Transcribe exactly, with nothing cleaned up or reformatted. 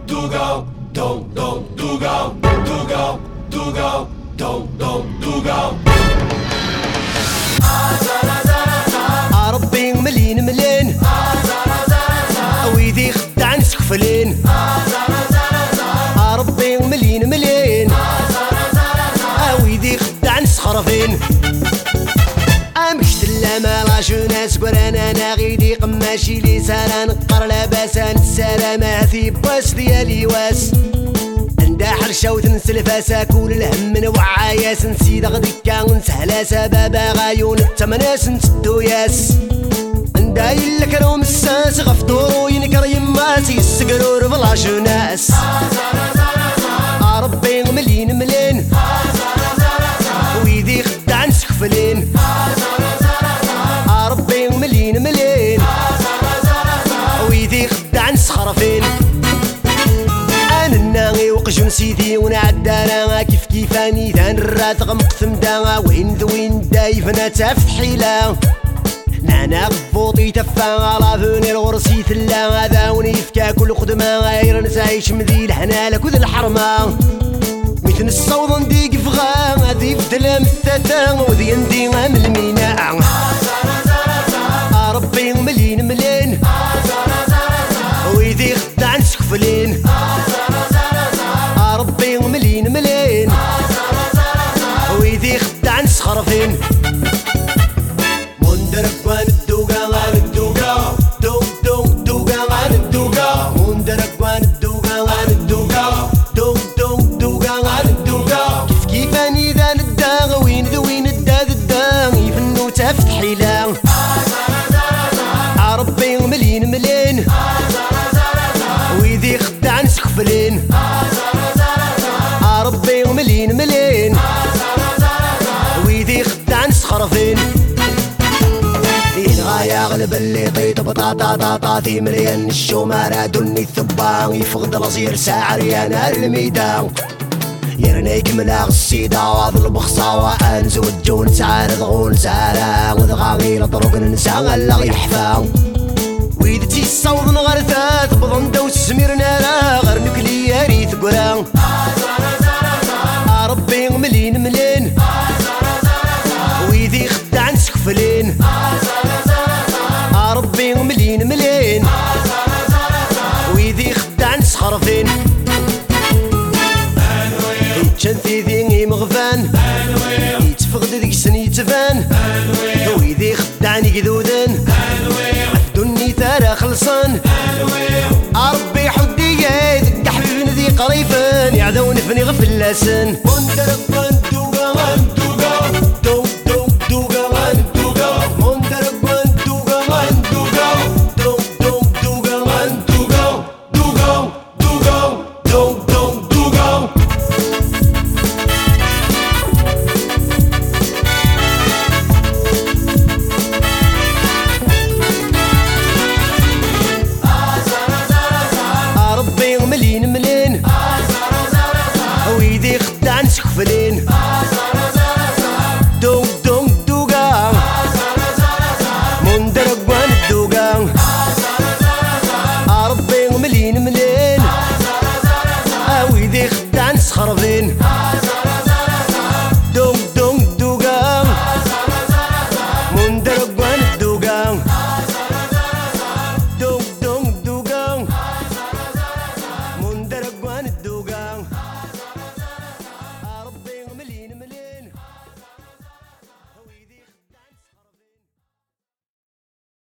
두고 동동 두고 두고 두고 동동 두고 ربي ملين ملين ويدي خدع نسكفلين ربي ملين ملين ويدي خدع نسخرفين امشت لما لا جوناس قرانا انا غيدي قماشي لي سانا نقر لاباسان السلامة في باس ديالي واس عندها حرشة وتنسلفاسا كول الهم وعاياس نسيد غديكا ونسهلا سبابا غايون التمناس نسدو ياس عندها يلك روم الساس غفطورو ينكر يماسي السقرور بلا جوناس ربي ملين ملين ويدي خدع نسكفلين ربي ملين ملين ويدي خدع نسخرفين انا الناغي وقجون سيدي ونعدانا كيف كيفاني ذان الرات غمقثم دانا وين ذوين دايفنا تفتحيلا نانا غفوطي تفا غلافوني الغرسي ثلا هذا ونيفكا كل قدما غير نسايش مذيل حنا لك وذي الحرمة مثل الصوض نديق فغا غادي بدلا مثاتا وذي ندي من الميناء ربي ملين ملين ويدي خدع نسكفلين ربي ملين ملين ويدي خدع نسخرفين مندرك وان الدوقا غان الدوقا دوق دوق دوقا غان الدوقا مندرك وان الدوقا غان الدوقا دوق دوق دوقا غان الدوقا كيف كيفاني ذا الداغ وين ذوين الداد الداغ يفنو تفتحيلا ربي ملين ملين ويدي خدع نسكفلين ربي ملين ملين ويدي خدع نسخرفين الغاية غلب اللي طيط بطاطا طاطا في مليان الشومارة دني الثبان يفقد الصير ساعة ريانا الميدان يرنيك ملاغ السيدة واضل بخصاوة انزو الجون تعارض غون سارة وذغاغيل طرق ننسى غلغ يحفا ويدتي الصوض نغرثات بضن دو السمير نارا غير نكلياري ثقرا ربي ملين ملين ويدي خدع نسكفلين ربي ملين ملين ويدي خدع نسخرفين يتشنثي ذيني مغفان يتفقد ذيك سن يتفان ويدي خدعني كذوذن دني ترى خلصان ربي حدي ذك حبيبنا ذي قريفان يعذون فني غفل لسن مندرق وندوقا وندوقا دوق دوق دوقا وندوقا مندرق وندوقا وندوقا دوق دوق دوقا وندوقا 두고 두고 동동 두고 ربي ملين ملين ويدي خدع نسكفلين دوق دوق دوقا مندرق وندوقا ربي ملين ملين ويدي خدع نسخرفين